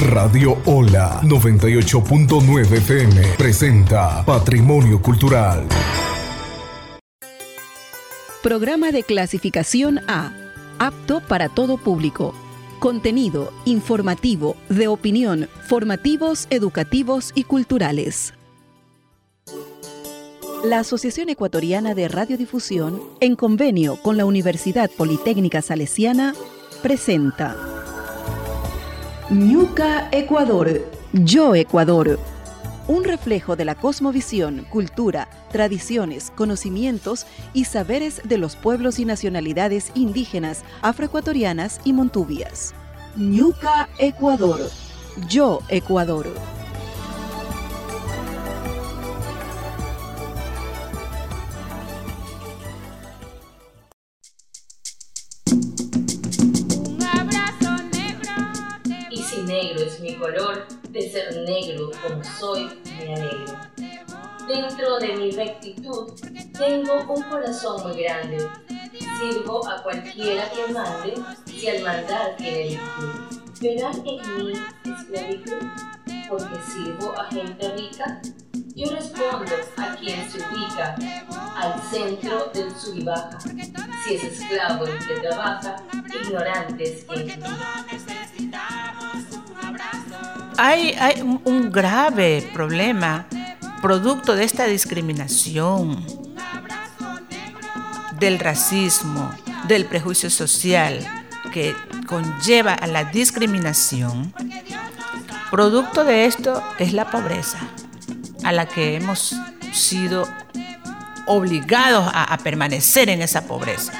Radio Hola 98.9 FM presenta Patrimonio Cultural. Programa de clasificación A, apto para todo público. Contenido informativo, de opinión, formativos, educativos y culturales. La Asociación Ecuatoriana de Radiodifusión, en convenio con la Universidad Politécnica Salesiana, presenta Ñuka Ecuador, Yo Ecuador. Un reflejo de la cosmovisión, cultura, tradiciones, conocimientos y saberes de los pueblos y nacionalidades indígenas, afroecuatorianas y montubias. Ñuka Ecuador, Yo Ecuador. Y si negro es mi color, de ser negro como soy, me alegro. Dentro de mi rectitud tengo un corazón muy grande. Sirvo a cualquiera que mande, si al mandar tiene virtud. ¿Verán en mí esclavitud? Porque sirvo a gente rica. Yo respondo a quien se ubica al centro del sub y baja. Si es esclavo el que trabaja, ignorante es quien critica. Hay un grave problema producto de esta discriminación, del racismo, del prejuicio social que conlleva a la discriminación. Producto de esto es la pobreza, a la que hemos sido obligados a permanecer en esa pobreza.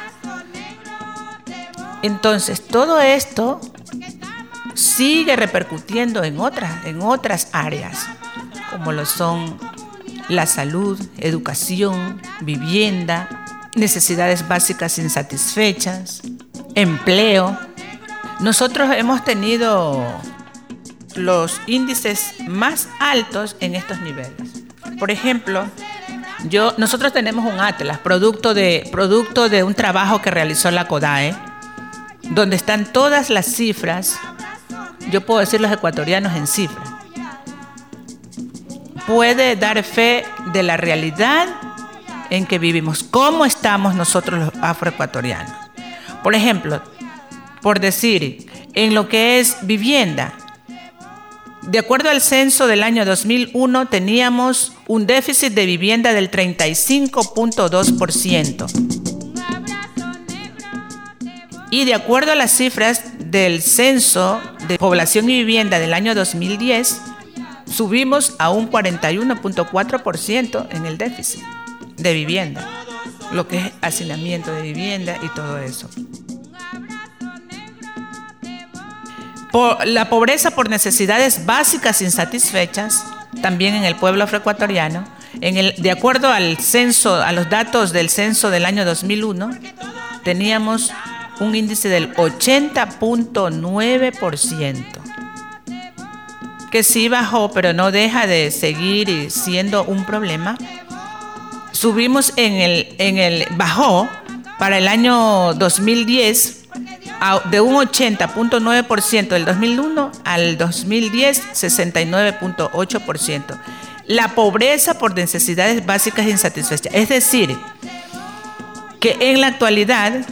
Entonces, todo esto sigue repercutiendo en otras áreas, como lo son la salud, educación, vivienda, necesidades básicas insatisfechas, empleo. Nosotros hemos tenido los índices más altos en estos niveles. Por ejemplo, nosotros tenemos un atlas, producto de un trabajo que realizó la CODAE, donde están todas las cifras. Yo puedo decir los ecuatorianos en cifras. Puede dar fe de la realidad en que vivimos, cómo estamos nosotros los afroecuatorianos. Por ejemplo, por decir, en lo que es vivienda, de acuerdo al censo del año 2001, teníamos un déficit de vivienda del 35.2%. Y de acuerdo a las cifras del censo de población y vivienda del año 2010, subimos a un 41.4% en el déficit de vivienda, lo que es hacinamiento de vivienda y todo eso. La pobreza por necesidades básicas insatisfechas, también en el pueblo afroecuatoriano, de acuerdo al censo, a los datos del censo del año 2001, teníamos un índice del 80.9%, que sí bajó, pero no deja de seguir siendo un problema. Subimos bajó para el año 2010 de un 80.9% del 2001 al 2010, 69.8%. La pobreza por necesidades básicas insatisfechas. Es decir, que en la actualidad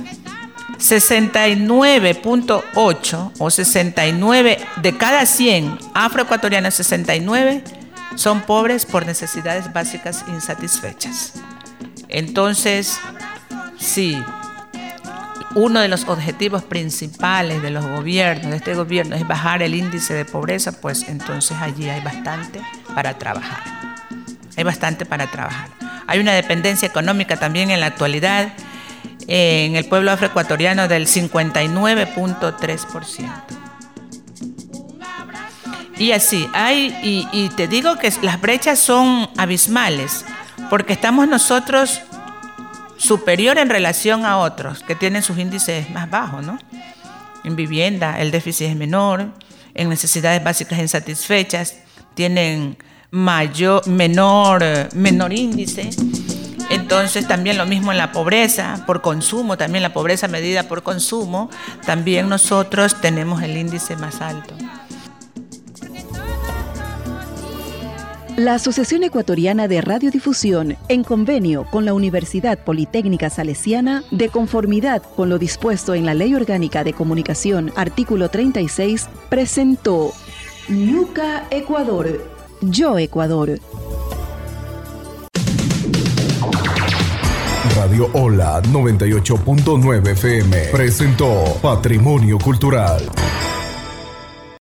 69.8 o 69 de cada 100 afroecuatorianos, 69 son pobres por necesidades básicas insatisfechas. Entonces, sí, uno de los objetivos principales de los gobiernos, de este gobierno, es bajar el índice de pobreza, pues entonces allí hay bastante para trabajar. Hay una dependencia económica también en la actualidad en el pueblo afroecuatoriano del 59.3%. Y así, y te digo que las brechas son abismales, porque estamos nosotros superior en relación a otros que tienen sus índices más bajos, ¿no? En vivienda el déficit es menor, en necesidades básicas insatisfechas tienen menor índice. Entonces también lo mismo en la pobreza por consumo, también la pobreza medida por consumo, también nosotros tenemos el índice más alto. La Asociación Ecuatoriana de Radiodifusión, en convenio con la Universidad Politécnica Salesiana, de conformidad con lo dispuesto en la Ley Orgánica de Comunicación, artículo 36, presentó Yuca Ecuador, Yo Ecuador. Radio Hola 98.9 FM presentó Patrimonio Cultural.